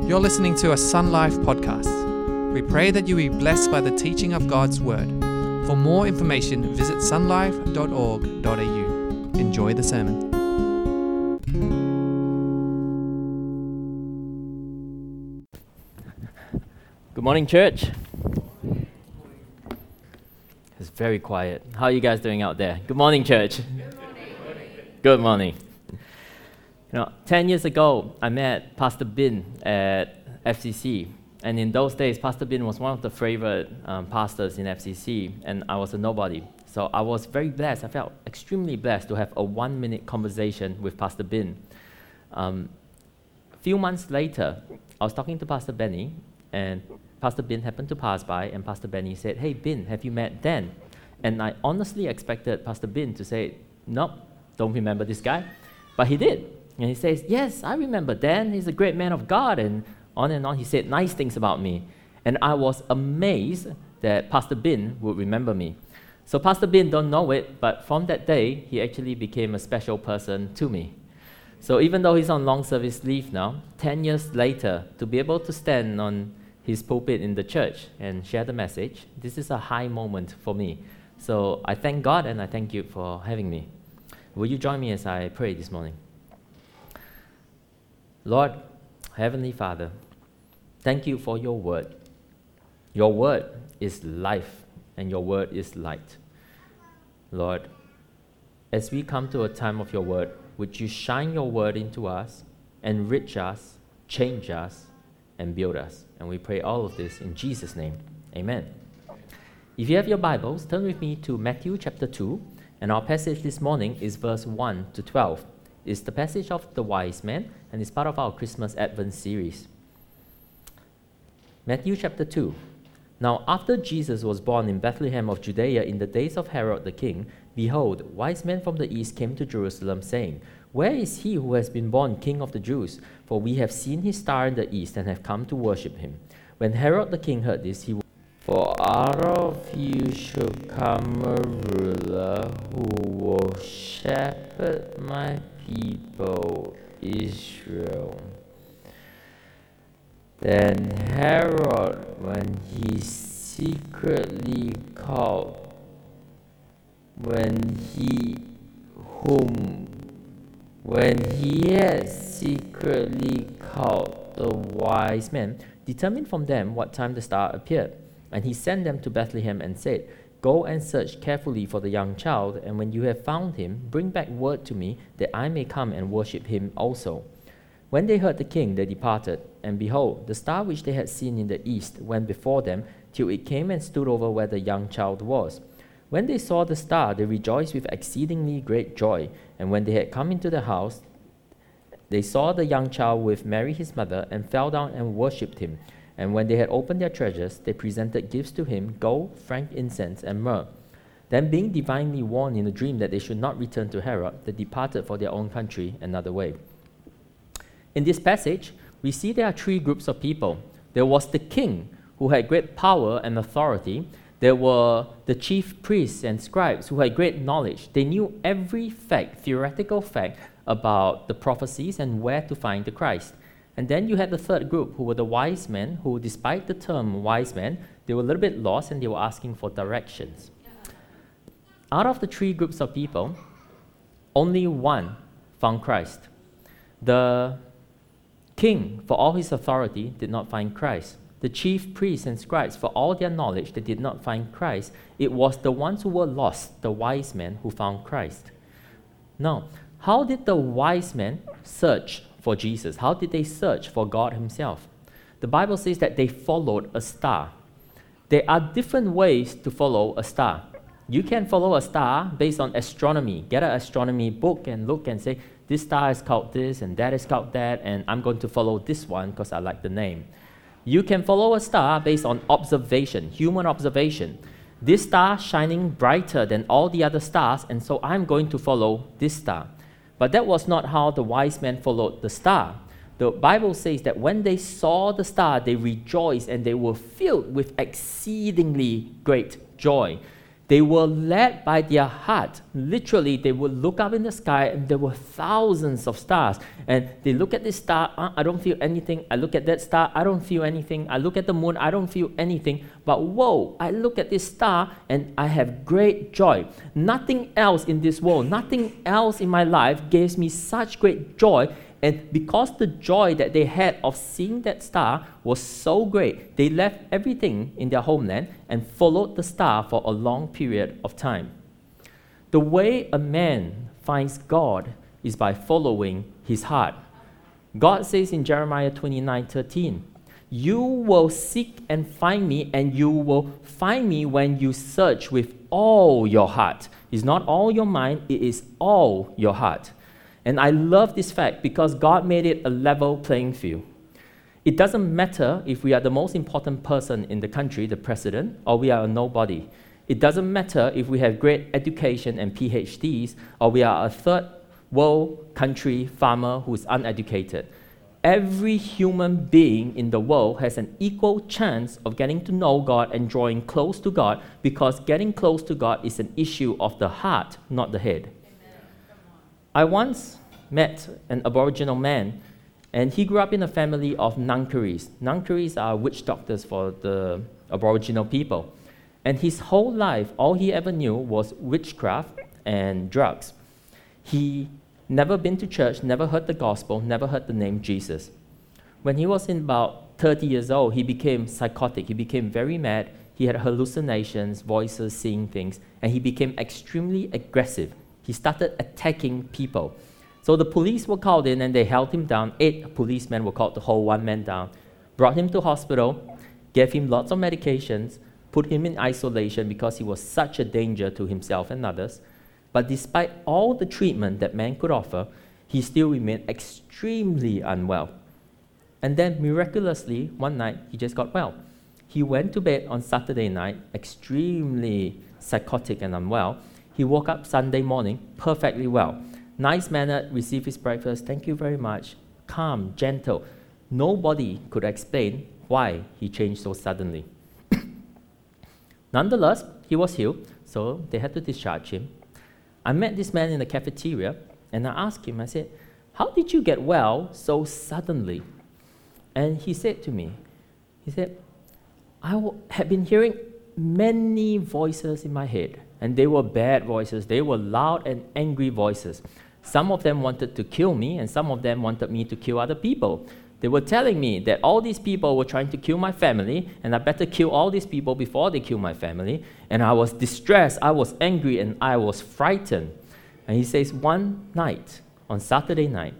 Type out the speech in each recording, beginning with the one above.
You're listening to a Sun Life podcast. We pray that you be blessed by the teaching of God's Word. For more information, visit sunlife.org.au. Enjoy the sermon. Good morning, church. It's very quiet. How are you guys doing out there? Good morning, church. Good morning. 10 years ago, I met Pastor Bin at FCC. And in those days, Pastor Bin was one of the favorite pastors in FCC, and I was a nobody. So I was very blessed. I felt extremely blessed to have a 1-minute conversation with Pastor Bin. A few months later, I was talking to Pastor Benny, and Pastor Bin happened to pass by, and Pastor Benny said, "Hey, Bin, have you met Dan?" And I honestly expected Pastor Bin to say, "Nope, don't remember this guy." But he did. And he says, "Yes, I remember Dan. He's a great man of God." And on. He said nice things about me. And I was amazed that Pastor Bin would remember me. So Pastor Bin don't know it, but from that day, he actually became a special person to me. So even though he's on long service leave now, 10 years later, to be able to stand on his pulpit in the church and share the message, this is a high moment for me. So I thank God and I thank you for having me. Will you join me as I pray this morning? Lord, Heavenly Father, thank you for your word. Your word is life and your word is light. Lord, as we come to a time of your word, would you shine your word into us, enrich us, change us, and build us? And we pray all of this in Jesus' name. Amen. If you have your Bibles, turn with me to Matthew chapter 2, and our passage this morning is verse 1 to 12. It's the passage of the wise man, and it's part of our Christmas Advent series. Matthew chapter 2. Now after Jesus was born in Bethlehem of Judea in the days of Herod the king, behold, wise men from the east came to Jerusalem, saying, "Where is he who has been born King of the Jews? For we have seen his star in the east and have come to worship him." When Herod the king heard this, "For out of you shall come a ruler who will shepherd my people Israel." Then Herod, when he had secretly called the wise men, determined from them what time the star appeared. And he sent them to Bethlehem and said, "Go and search carefully for the young child, and when you have found him, bring back word to me, that I may come and worship him also." When they heard the king, they departed, and behold, the star which they had seen in the east went before them, till it came and stood over where the young child was. When they saw the star, they rejoiced with exceedingly great joy. And when they had come into the house, they saw the young child with Mary his mother, and fell down and worshipped him. And when they had opened their treasures, they presented gifts to him, gold, frankincense, and myrrh. Then being divinely warned in a dream that they should not return to Herod, they departed for their own country another way. In this passage, we see there are three groups of people. There was the king, who had great power and authority. There were the chief priests and scribes, who had great knowledge. They knew every fact, theoretical fact, about the prophecies and where to find the Christ. And then you had the third group, who were the wise men, who, despite the term wise men, they were a little bit lost and they were asking for directions. Out of the three groups of people, only one found Christ. The king, for all his authority, did not find Christ. The chief priests and scribes, for all their knowledge, they did not find Christ. It was the ones who were lost, the wise men, who found Christ. Now, how did the wise men search for Jesus? How did they search for God himself? The Bible says that they followed a star. There are different ways to follow a star. You can follow a star based on astronomy. Get an astronomy book and look and say, this star is called this and that is called that, and I'm going to follow this one because I like the name. You can follow a star based on observation, human observation. This star shining brighter than all the other stars, and so I'm going to follow this star. But that was not how the wise men followed the star. The Bible says that when they saw the star, they rejoiced and they were filled with exceedingly great joy. They were led by their heart. Literally, they would look up in the sky and there were thousands of stars. And they look at this star, I don't feel anything. I look at that star, I don't feel anything. I look at the moon, I don't feel anything. But whoa, I look at this star and I have great joy. Nothing else in this world, nothing else in my life gives me such great joy. And because the joy that they had of seeing that star was so great, they left everything in their homeland and followed the star for a long period of time. The way a man finds God is by following his heart. God says in Jeremiah 29:13, "You will seek and find me, and you will find me when you search with all your heart." It's not all your mind, it is all your heart. And I love this fact because God made it a level playing field. It doesn't matter if we are the most important person in the country, the president, or we are a nobody. It doesn't matter if we have great education and PhDs, or we are a third world country farmer who is uneducated. Every human being in the world has an equal chance of getting to know God and drawing close to God, because getting close to God is an issue of the heart, not the head. I once met an Aboriginal man, and he grew up in a family of Nankaris. Nankaris are witch doctors for the Aboriginal people. And his whole life, all he ever knew was witchcraft and drugs. He never been to church, never heard the gospel, never heard the name Jesus. When he was in about 30 years old, he became psychotic. He became very mad. He had hallucinations, voices, seeing things, and he became extremely aggressive. He started attacking people. So the police were called in and they held him down. 8 policemen were called to hold one man down, brought him to hospital, gave him lots of medications, put him in isolation because he was such a danger to himself and others. But despite all the treatment that man could offer, he still remained extremely unwell. And then miraculously, one night, he just got well. He went to bed on Saturday night, extremely psychotic and unwell. He woke up Sunday morning perfectly well. Nice-mannered, received his breakfast, thank you very much, calm, gentle. Nobody could explain why he changed so suddenly. Nonetheless, he was healed, so they had to discharge him. I met this man in the cafeteria, and I asked him, I said, "How did you get well so suddenly?" And he said to me, he said, "I had been hearing many voices in my head. And they were bad voices. They were loud and angry voices. Some of them wanted to kill me, and some of them wanted me to kill other people. They were telling me that all these people were trying to kill my family, and I better kill all these people before they kill my family. And I was distressed, I was angry, and I was frightened." And he says, one night, on Saturday night,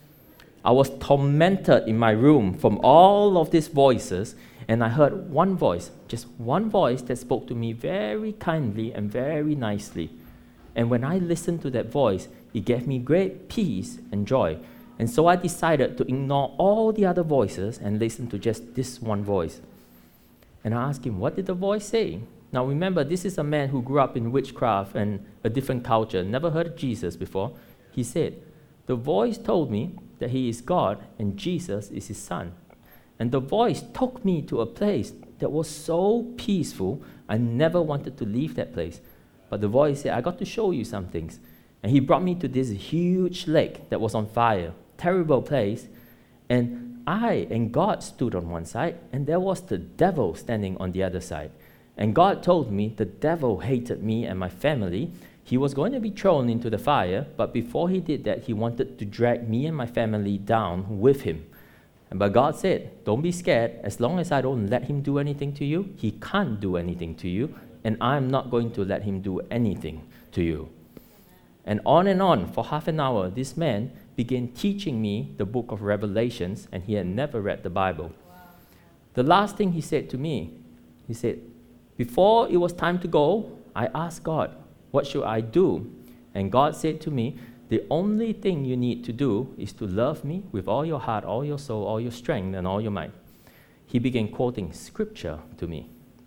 I was tormented in my room from all of these voices, and I heard one voice, just one voice that spoke to me very kindly and very nicely. And when I listened to that voice, it gave me great peace and joy. And so I decided to ignore all the other voices and listen to just this one voice. And I asked him, what did the voice say? Now remember, this is a man who grew up in witchcraft and a different culture, never heard of Jesus before. He said, the voice told me that he is God and Jesus is his son. And the voice took me to a place that was so peaceful, I never wanted to leave that place. But the voice said, I got to show you some things. And he brought me to this huge lake that was on fire, terrible place. And I and God stood on one side, and there was the devil standing on the other side. And God told me the devil hated me and my family. He was going to be thrown into the fire, but before he did that, he wanted to drag me and my family down with him. But God said, don't be scared. As long as I don't let him do anything to you, he can't do anything to you, and I'm not going to let him do anything to you. And on for half an hour, this man began teaching me the book of Revelations, and he had never read the Bible. Wow. The last thing he said to me, he said, before it was time to go, I asked God, what should I do? And God said to me, the only thing you need to do is to love me with all your heart, all your soul, all your strength, and all your might. He began quoting scripture to me.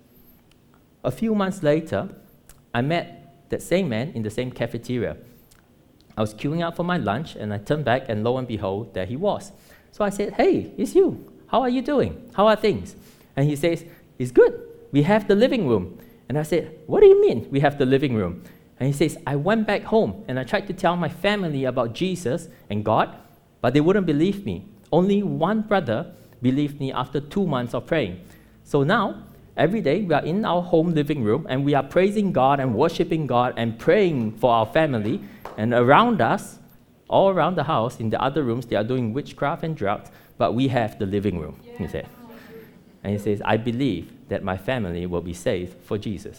A few months later, I met that same man in the same cafeteria. I was queuing up for my lunch, and I turned back, and lo and behold, there he was. So I said, hey, it's you. How are you doing? How are things? And he says, it's good. We have the living room. And I said, what do you mean we have the living room? And he says, I went back home and I tried to tell my family about Jesus and God, but they wouldn't believe me. Only one brother believed me after 2 months of praying. So now, every day we are in our home living room and we are praising God and worshiping God and praying for our family. And around us, all around the house, in the other rooms, they are doing witchcraft and drugs, but we have the living room, he said. And he says, I believe that my family will be saved for Jesus.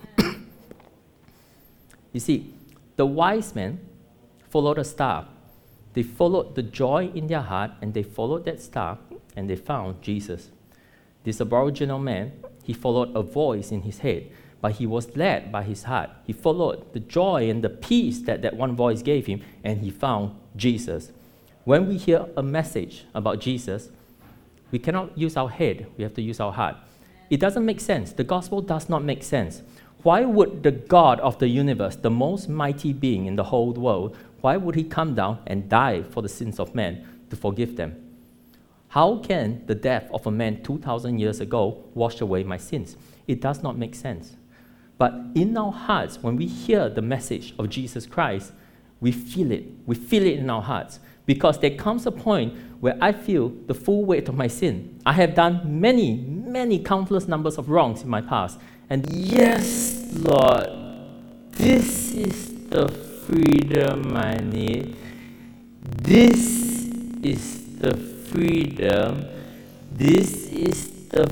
You see, the wise men followed a star. They followed the joy in their heart, and they followed that star, and they found Jesus. This Aboriginal man, he followed a voice in his head, but he was led by his heart. He followed the joy and the peace that one voice gave him, and he found Jesus. When we hear a message about Jesus, we cannot use our head, we have to use our heart. It doesn't make sense. The gospel does not make sense. Why would the God of the universe, the most mighty being in the whole world, why would he come down and die for the sins of men to forgive them? How can the death of a man 2,000 years ago wash away my sins? It does not make sense. But in our hearts, when we hear the message of Jesus Christ, we feel it. We feel it in our hearts. Because there comes a point where I feel the full weight of my sin. I have done many countless numbers of wrongs in my past. And yes, Lord, this is the freedom I need. This is the freedom. This is the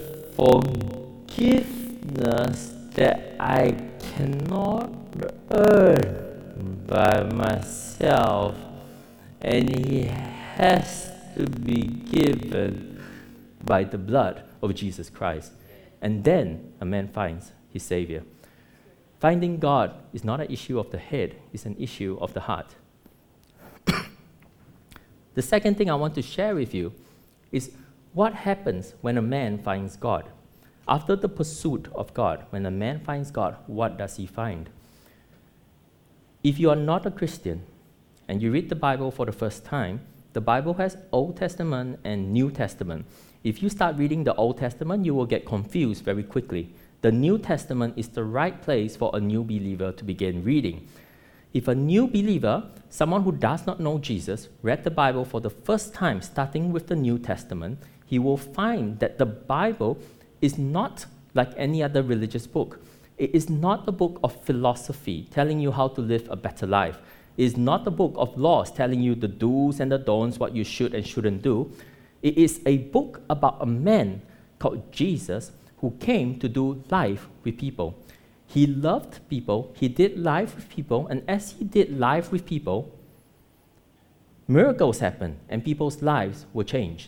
forgiveness that I cannot earn by myself. And he has to be given by the blood of Jesus Christ. And then a man finds his Savior. Finding God is not an issue of the head, it's an issue of the heart. The second thing I want to share with you is what happens when a man finds God. After the pursuit of God, when a man finds God, what does he find? If you are not a Christian and you read the Bible for the first time, the Bible has Old Testament and New Testament. If you start reading the Old Testament, you will get confused very quickly. The New Testament is the right place for a new believer to begin reading. If a new believer, someone who does not know Jesus, read the Bible for the first time, starting with the New Testament, he will find that the Bible is not like any other religious book. It is not a book of philosophy telling you how to live a better life. It is not a book of laws telling you the do's and the don'ts, what you should and shouldn't do. It is a book about a man called Jesus who came to do life with people. He loved people, he did life with people, and as he did life with people, miracles happened and people's lives were changed.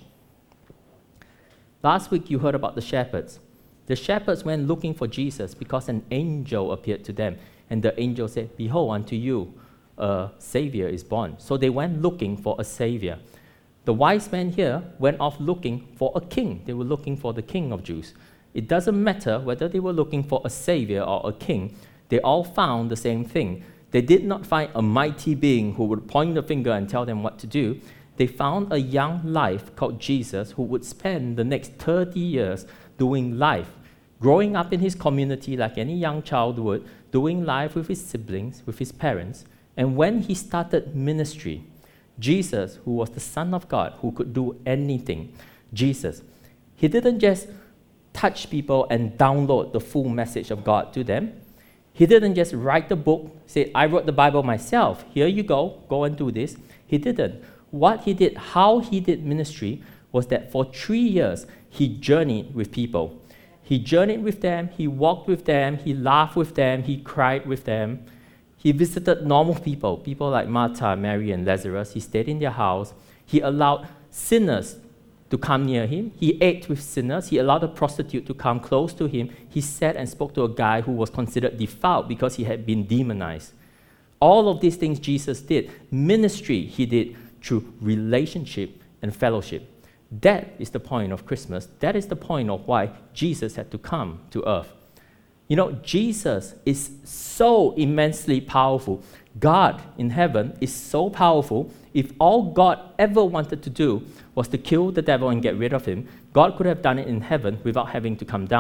Last week you heard about the shepherds. The shepherds went looking for Jesus because an angel appeared to them, and the angel said, "Behold, unto you a Savior is born." So they went looking for a Savior. The wise men here went off looking for a king. They were looking for the King of Jews. It doesn't matter whether they were looking for a Savior or a king. They all found the same thing. They did not find a mighty being who would point the finger and tell them what to do. They found a young life called Jesus who would spend the next 30 years doing life, growing up in his community like any young child would, doing life with his siblings, with his parents. And when he started ministry, Jesus, who was the Son of God, who could do anything, Jesus, he didn't just touch people and download the full message of God to them. He didn't just write the book, say, "I wrote the Bible myself, here you go and do this." He didn't. What he did, how he did ministry, was that for 3 years, he journeyed with people. He journeyed with them, he walked with them, he laughed with them, he cried with them. He visited normal people, people like Martha, Mary, and Lazarus. He stayed in their house. He allowed sinners to come near him. He ate with sinners. He allowed a prostitute to come close to him. He sat and spoke to a guy who was considered defiled because he had been demonized. All of these things Jesus did. Ministry he did through relationship and fellowship. That is the point of Christmas. That is the point of why Jesus had to come to earth. You know, Jesus is so immensely powerful. God in heaven is so powerful. If all God ever wanted to do was to kill the devil and get rid of him, God could have done it in heaven without having to come down.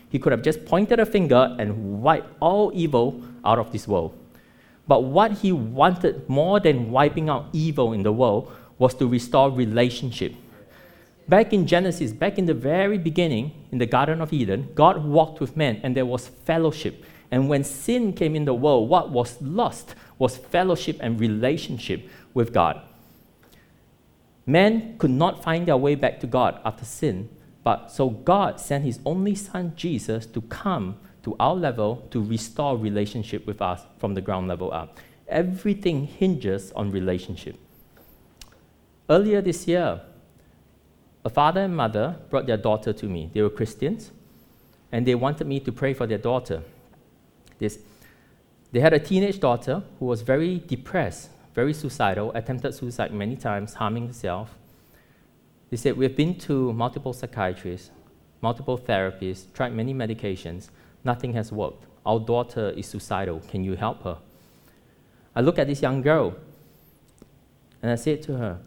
He could have just pointed a finger and wiped all evil out of this world. But what he wanted more than wiping out evil in the world was to restore relationship. Back in Genesis, back in the very beginning, in the Garden of Eden, God walked with man and there was fellowship. And when sin came in the world, what was lost was fellowship and relationship with God. Men could not find their way back to God after sin, but so God sent his only son, Jesus, to come to our level to restore relationship with us from the ground level up. Everything hinges on relationship. Earlier this year, a father and mother brought their daughter to me. They were Christians, and they wanted me to pray for their daughter. They had a teenage daughter who was very depressed, very suicidal, attempted suicide many times, harming herself. They said, we've been to multiple psychiatrists, multiple therapists, tried many medications. Nothing has worked. Our daughter is suicidal. Can you help her? I look at this young girl, and I said to her,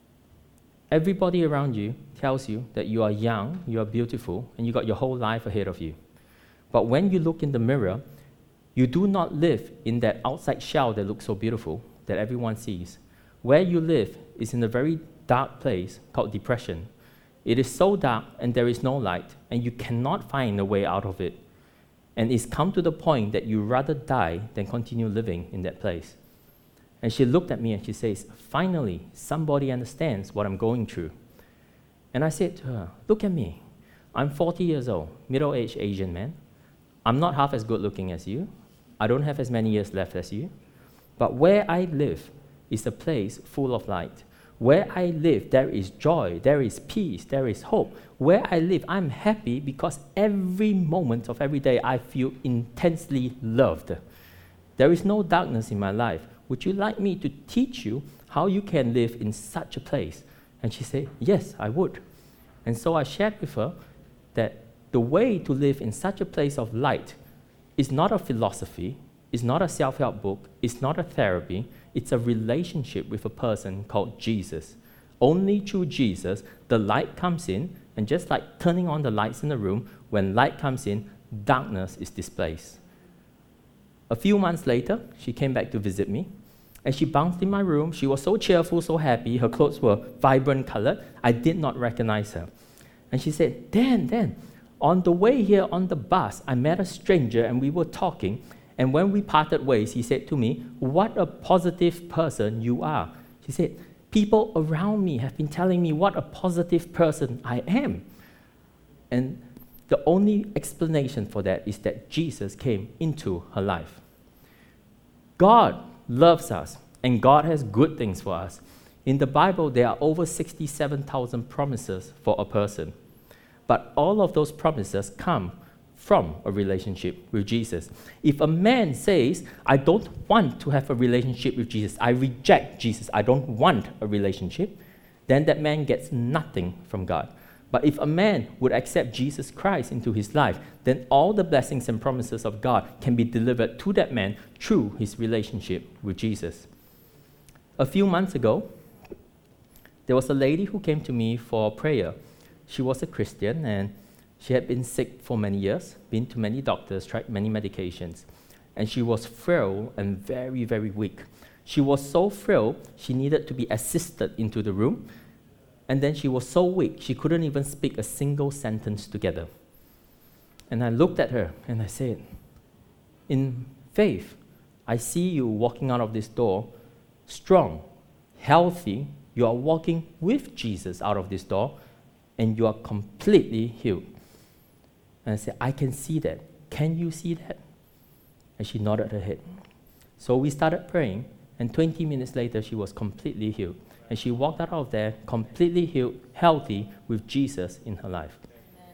everybody around you tells you that you are young, you are beautiful, and you got your whole life ahead of you. But when you look in the mirror, you do not live in that outside shell that looks so beautiful that everyone sees. Where you live is in a very dark place called depression. It is so dark and there is no light, and you cannot find a way out of it. And it's come to the point that you rather die than continue living in that place. And she looked at me and she says, finally, somebody understands what I'm going through. And I said to her, look at me. I'm 40 years old, middle-aged Asian man. I'm not half as good looking as you. I don't have as many years left as you. But where I live is a place full of light. Where I live, there is joy, there is peace, there is hope. Where I live, I'm happy because every moment of every day I feel intensely loved. There is no darkness in my life. Would you like me to teach you how you can live in such a place? And she said, yes, I would. And so I shared with her that the way to live in such a place of light is not a philosophy, it's not a self-help book, it's not a therapy, it's a relationship with a person called Jesus. Only through Jesus, the light comes in, and just like turning on the lights in the room, when light comes in, darkness is displaced. A few months later, she came back to visit me, and she bounced in my room. She was so cheerful, so happy. Her clothes were vibrant colored. I did not recognize her. And she said, Dan, on the way here on the bus, I met a stranger and we were talking. And when we parted ways, he said to me, what a positive person you are. She said, people around me have been telling me what a positive person I am. And the only explanation for that is that Jesus came into her life. God loves us, and God has good things for us. In the Bible, there are over 67,000 promises for a person. But all of those promises come from a relationship with Jesus. If a man says, I don't want to have a relationship with Jesus, I reject Jesus, I don't want a relationship, then that man gets nothing from God. But if a man would accept Jesus Christ into his life, then all the blessings and promises of God can be delivered to that man through his relationship with Jesus. A few months ago, there was a lady who came to me for prayer. She was a Christian, and she had been sick for many years, been to many doctors, tried many medications, and she was frail and very, very weak. She was so frail, she needed to be assisted into the room, and then she was so weak, she couldn't even speak a single sentence together. And I looked at her and I said, in faith, I see you walking out of this door strong, healthy. You are walking with Jesus out of this door, and you are completely healed. And I said, I can see that. Can you see that? And she nodded her head. So we started praying, and 20 minutes later, she was completely healed. And she walked out of there completely healed, healthy, with Jesus in her life. Amen.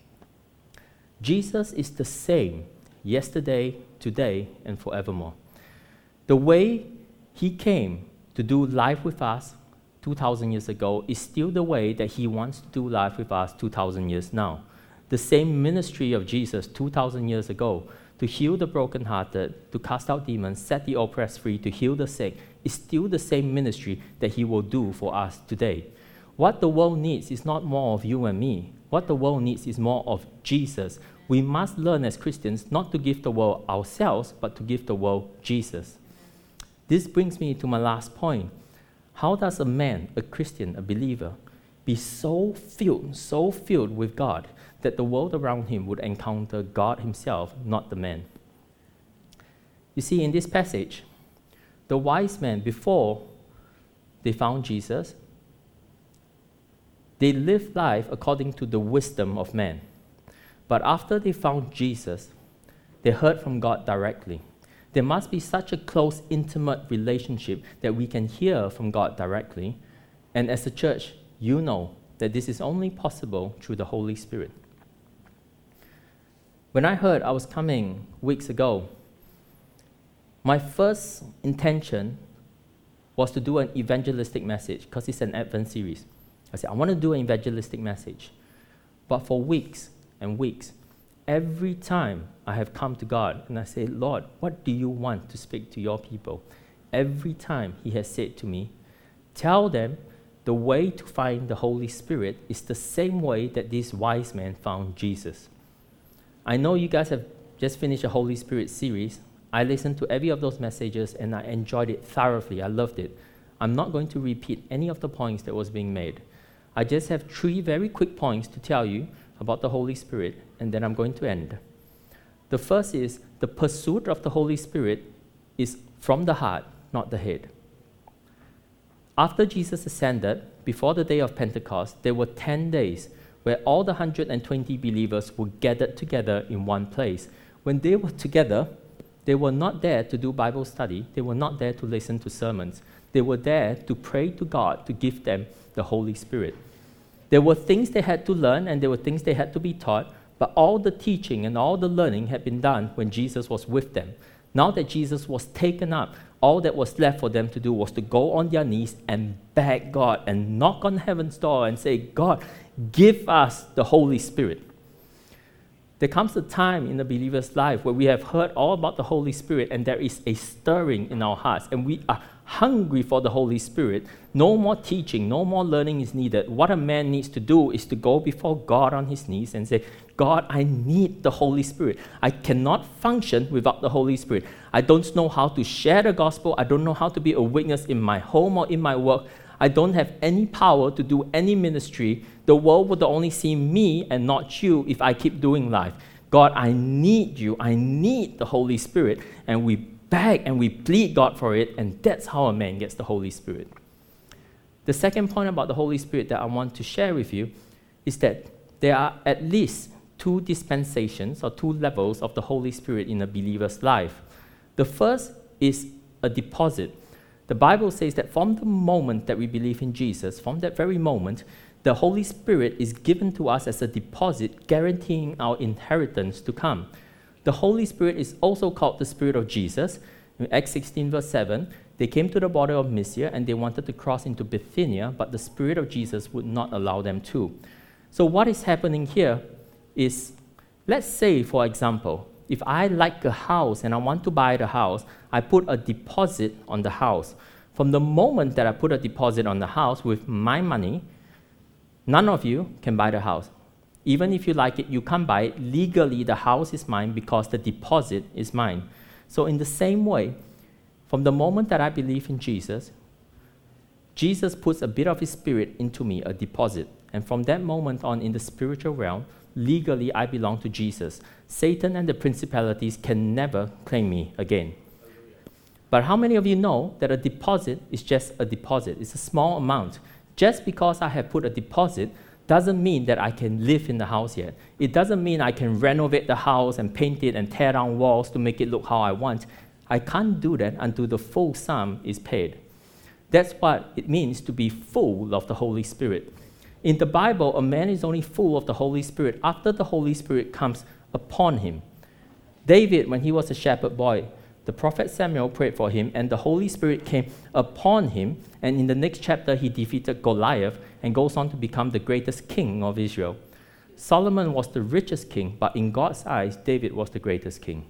Jesus is the same yesterday, today, and forevermore. The way he came to do life with us 2,000 years ago is still the way that he wants to do life with us 2,000 years now. The same ministry of Jesus 2,000 years ago, to heal the brokenhearted, to cast out demons, set the oppressed free, to heal the sick, is still the same ministry that he will do for us today. What the world needs is not more of you and me. What the world needs is more of Jesus. we must learn as Christians not to give the world ourselves, but to give the world Jesus. This brings me to my last point. How does a man, a Christian, a believer, be so filled with God that the world around him would encounter God himself, not the man? You see, in this passage, the wise men, before they found Jesus, they lived life according to the wisdom of man. But after they found Jesus, they heard from God directly. There must be such a close, intimate relationship that we can hear from God directly. And as a church, you know that this is only possible through the Holy Spirit. When I heard I was coming weeks ago, my first intention was to do an evangelistic message because it's an Advent series. I said, I want to do an evangelistic message. But for weeks and weeks, every time I have come to God and I say, Lord, what do you want to speak to your people? Every time he has said to me, tell them the way to find the Holy Spirit is the same way that these wise men found Jesus. I know you guys have just finished a Holy Spirit series. I listened to every of those messages and I enjoyed it thoroughly. I loved it. I'm not going to repeat any of the points that was being made. I just have 3 very quick points to tell you about the Holy Spirit, and then I'm going to end. The first is the pursuit of the Holy Spirit is from the heart, not the head. After Jesus ascended, before the day of Pentecost, there were 10 days where all the 120 believers were gathered together in one place. When they were together, they were not there to do Bible study. They were not there to listen to sermons. They were there to pray to God to give them the Holy Spirit. There were things they had to learn and there were things they had to be taught, but all the teaching and all the learning had been done when Jesus was with them. Now that Jesus was taken up, all that was left for them to do was to go on their knees and beg God and knock on heaven's door and say, God, give us the Holy Spirit. There comes a time in the believer's life where we have heard all about the Holy Spirit and there is a stirring in our hearts and we are hungry for the Holy Spirit. No more teaching, no more learning is needed. What a man needs to do is to go before God on his knees and say, God, I need the Holy Spirit. I cannot function without the Holy Spirit. I don't know how to share the gospel. I don't know how to be a witness in my home or in my work. I don't have any power to do any ministry. The world would only see me and not you if I keep doing life. God, I need you. I need the Holy Spirit. And we beg and we plead God for it, and that's how a man gets the Holy Spirit. The second point about the Holy Spirit that I want to share with you is that there are at least 2 dispensations or 2 levels of the Holy Spirit in a believer's life. The first is a deposit. The Bible says that from the moment that we believe in Jesus, from that very moment, the Holy Spirit is given to us as a deposit, guaranteeing our inheritance to come. The Holy Spirit is also called the Spirit of Jesus. In Acts 16 verse 7, they came to the border of Mysia and they wanted to cross into Bithynia, but the Spirit of Jesus would not allow them to. So what is happening here is, let's say, for example, if I like a house and I want to buy the house, I put a deposit on the house. From the moment that I put a deposit on the house with my money, none of you can buy the house. Even if you like it, you can't buy it. Legally, the house is mine because the deposit is mine. So in the same way, from the moment that I believe in Jesus, Jesus puts a bit of his Spirit into me, a deposit. And from that moment on in the spiritual realm, legally I belong to Jesus. Satan and the principalities can never claim me again. But how many of you know that a deposit is just a deposit? It's a small amount. Just because I have put a deposit doesn't mean that I can live in the house yet. It doesn't mean I can renovate the house and paint it and tear down walls to make it look how I want. I can't do that until the full sum is paid. That's what it means to be full of the Holy Spirit. In the Bible, a man is only full of the Holy Spirit after the Holy Spirit comes upon him. David, when he was a shepherd boy, the prophet Samuel prayed for him, and the Holy Spirit came upon him, and in the next chapter, he defeated Goliath and goes on to become the greatest king of Israel. Solomon was the richest king, but in God's eyes, David was the greatest king.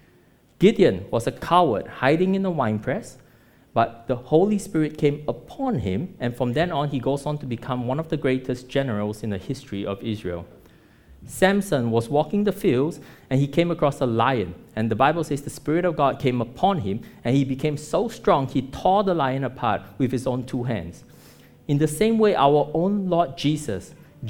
Gideon was a coward hiding in a winepress, but the Holy Spirit came upon him, and from then on, he goes on to become one of the greatest generals in the history of Israel. Samson was walking the fields and he came across a lion. And the Bible says the Spirit of God came upon him and he became so strong he tore the lion apart with his own 2 hands. In the same way, our own Lord Jesus,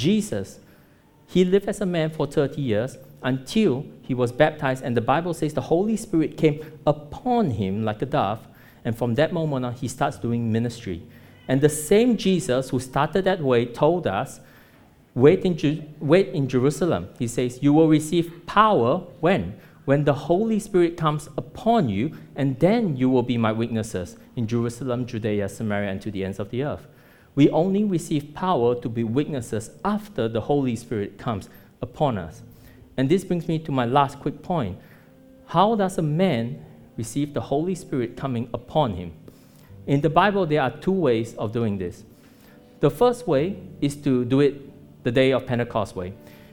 he lived as a man for 30 years until he was baptized, and the Bible says the Holy Spirit came upon him like a dove, and from that moment on, he starts doing ministry. And the same Jesus who started that way told us, wait in Jerusalem. He says, you will receive power when? When the Holy Spirit comes upon you, and then you will be my witnesses in Jerusalem, Judea, Samaria, and to the ends of the earth. We only receive power to be witnesses after the Holy Spirit comes upon us. And this brings me to my last quick point. How does a man receive the Holy Spirit coming upon him? In the Bible, there are 2 ways of doing this. The first way is to do it the day of Pentecost way.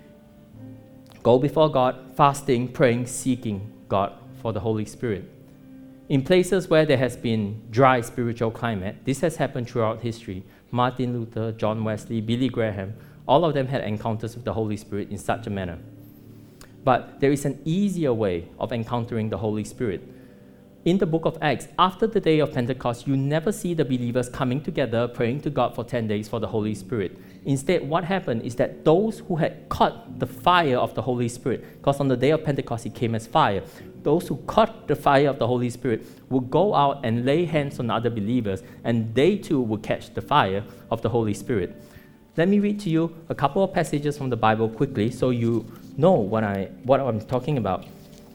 Go before God, fasting, praying, seeking God for the Holy Spirit. In places where there has been dry spiritual climate, this has happened throughout history. Martin Luther, John Wesley, Billy Graham, all of them had encounters with the Holy Spirit in such a manner. But there is an easier way of encountering the Holy Spirit. In the book of Acts, after the day of Pentecost, you never see the believers coming together, praying to God for 10 days for the Holy Spirit. Instead, what happened is that those who had caught the fire of the Holy Spirit, because on the day of Pentecost, it came as fire, those who caught the fire of the Holy Spirit would go out and lay hands on other believers, and they too would catch the fire of the Holy Spirit. Let me read to you a couple of passages from the Bible quickly so you know what I'm talking about.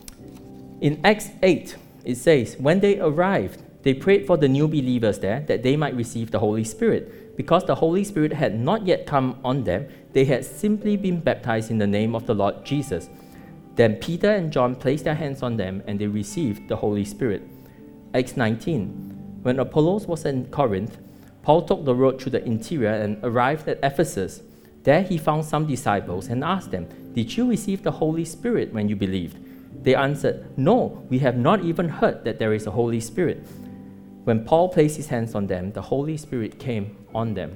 In Acts 8, it says, when they arrived, they prayed for the new believers there that they might receive the Holy Spirit. Because the Holy Spirit had not yet come on them, they had simply been baptized in the name of the Lord Jesus. Then Peter and John placed their hands on them and they received the Holy Spirit. Acts 19, when Apollos was in Corinth, Paul took the road through the interior and arrived at Ephesus. There he found some disciples and asked them, did you receive the Holy Spirit when you believed? They answered, no, we have not even heard that there is a Holy Spirit. When Paul placed his hands on them, the Holy Spirit came on them.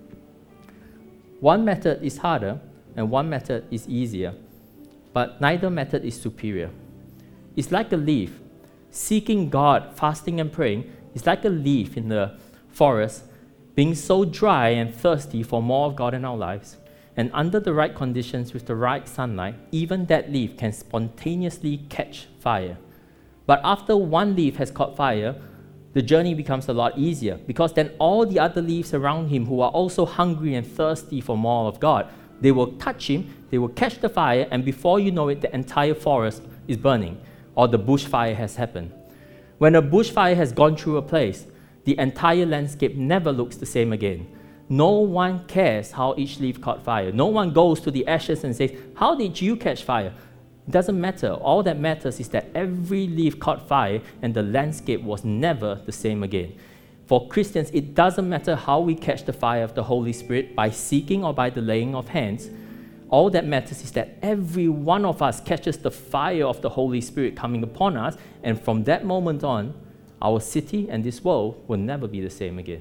One method is harder and one method is easier, but neither method is superior. It's like a leaf. Seeking God, fasting and praying is like a leaf in the forest, being so dry and thirsty for more of God in our lives. And under the right conditions with the right sunlight, even that leaf can spontaneously catch fire. But after one leaf has caught fire, the journey becomes a lot easier, because then all the other leaves around him who are also hungry and thirsty for more of God, they will touch him, they will catch the fire, and before you know it, the entire forest is burning, or the bushfire has happened. When a bushfire has gone through a place, the entire landscape never looks the same again. No one cares how each leaf caught fire. No one goes to the ashes and says, how did you catch fire? It doesn't matter. All that matters is that every leaf caught fire and the landscape was never the same again. For Christians, it doesn't matter how we catch the fire of the Holy Spirit, by seeking or by the laying of hands. All that matters is that every one of us catches the fire of the Holy Spirit coming upon us, and from that moment on, our city and this world will never be the same again.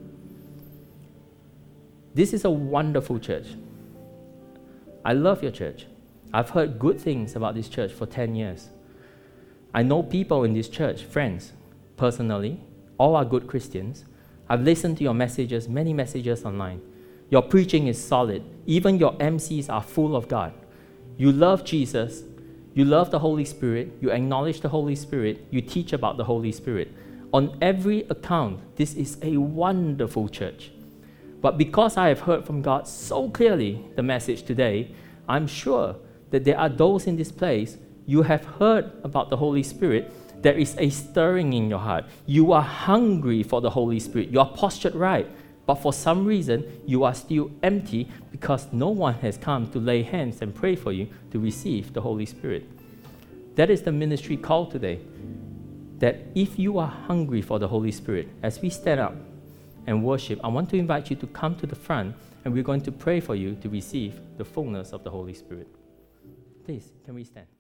This is a wonderful church. I love your church. I've heard good things about this church for 10 years. I know people in this church, friends, personally. All are good Christians. I've listened to your messages, many messages online. Your preaching is solid. Even your MCs are full of God. You love Jesus. You love the Holy Spirit. You acknowledge the Holy Spirit. You teach about the Holy Spirit. On every account, this is a wonderful church. But because I have heard from God so clearly the message today, I'm sure that there are those in this place, you have heard about the Holy Spirit, there is a stirring in your heart. You are hungry for the Holy Spirit. You are postured right. But for some reason, you are still empty because no one has come to lay hands and pray for you to receive the Holy Spirit. That is the ministry call today. That if you are hungry for the Holy Spirit, as we stand up and worship, I want to invite you to come to the front and we're going to pray for you to receive the fullness of the Holy Spirit. Please, can we stand?